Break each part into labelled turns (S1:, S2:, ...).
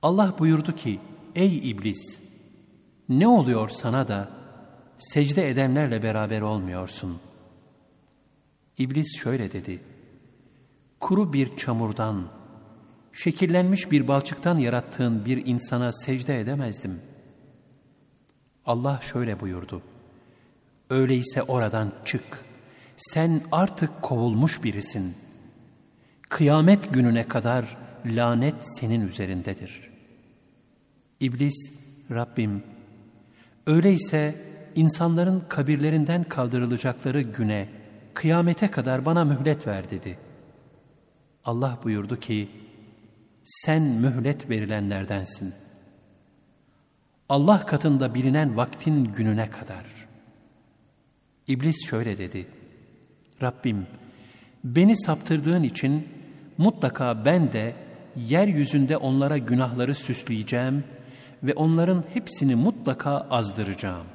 S1: Allah buyurdu ki, ey iblis, ne oluyor sana da secde edenlerle beraber olmuyorsun? İblis şöyle dedi, kuru bir çamurdan, şekillenmiş bir balçıktan yarattığın bir insana secde edemezdim. Allah şöyle buyurdu, öyleyse oradan çık, sen artık kovulmuş birisin. Kıyamet gününe kadar lanet senin üzerindedir. İblis, Rabbim, öyleyse insanların kabirlerinden kaldırılacakları güne, kıyamete kadar bana mühlet ver dedi. Allah buyurdu ki, sen mühlet verilenlerdensin. Allah katında bilinen vaktin gününe kadar. İblis şöyle dedi, Rabbim, beni saptırdığın için mutlaka ben de yeryüzünde onlara günahları süsleyeceğim ve onların hepsini mutlaka azdıracağım.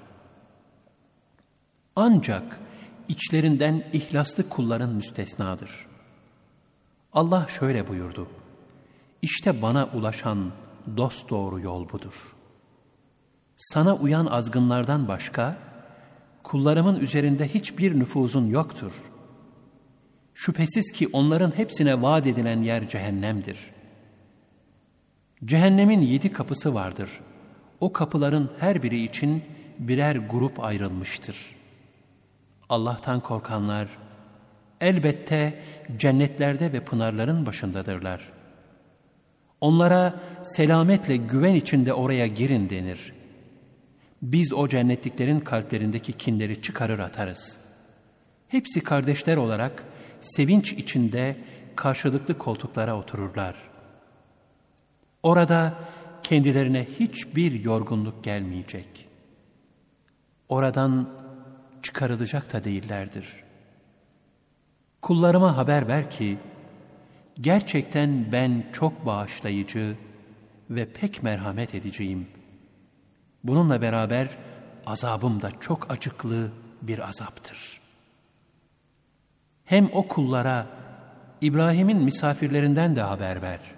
S1: Ancak içlerinden ihlaslı kulların müstesnadır. Allah şöyle buyurdu, İşte bana ulaşan dosdoğru yol budur. Sana uyan azgınlardan başka, kullarımın üzerinde hiçbir nüfuzun yoktur. Şüphesiz ki onların hepsine vaat edilen yer cehennemdir. Cehennemin 7 kapısı vardır. O kapıların her biri için birer grup ayrılmıştır. Allah'tan korkanlar, elbette cennetlerde ve pınarların başındadırlar. Onlara selametle güven içinde oraya girin denir. Biz o cennetliklerin kalplerindeki kinleri çıkarır atarız. Hepsi kardeşler olarak sevinç içinde karşılıklı koltuklara otururlar. Orada kendilerine hiçbir yorgunluk gelmeyecek. Oradan çıkarılacak da değillerdir. Kullarıma haber ver ki, gerçekten ben çok bağışlayıcı ve pek merhamet ediciyim. Bununla beraber azabım da çok acıklı bir azaptır. Hem o kullara İbrahim'in misafirlerinden de haber ver.